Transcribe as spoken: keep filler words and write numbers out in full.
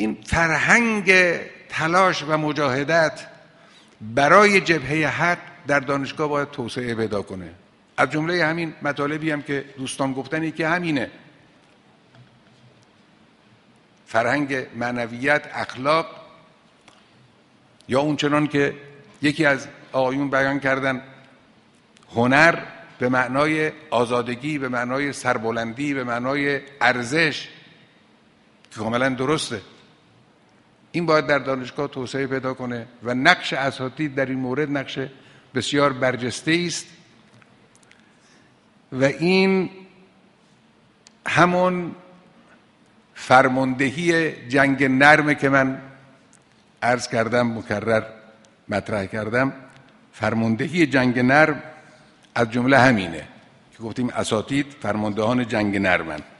این فرهنگ تلاش و مجاهدت برای جبهه حق در دانشگاه باید توسعه پیدا کنه. از جمله همین مطالبی هم که دوستان گفتن که همینه، فرهنگ معنویت، اخلاق، یا اون چنان که یکی از آقایون بیان کردن، هنر به معنای آزادگی، به معنای سربلندی، به معنای ارزش، که کاملا درسته. این باید در دانشگاه توسعه پیدا کنه و نقش اساتید در این مورد نقش بسیار برجسته است و این همون فرماندهی جنگ نرمه که من عرض کردم، مکرر مطرح کردم. فرماندهی جنگ نرم از جمله همینه که گفتیم اساتید فرماندهان جنگ نرمن.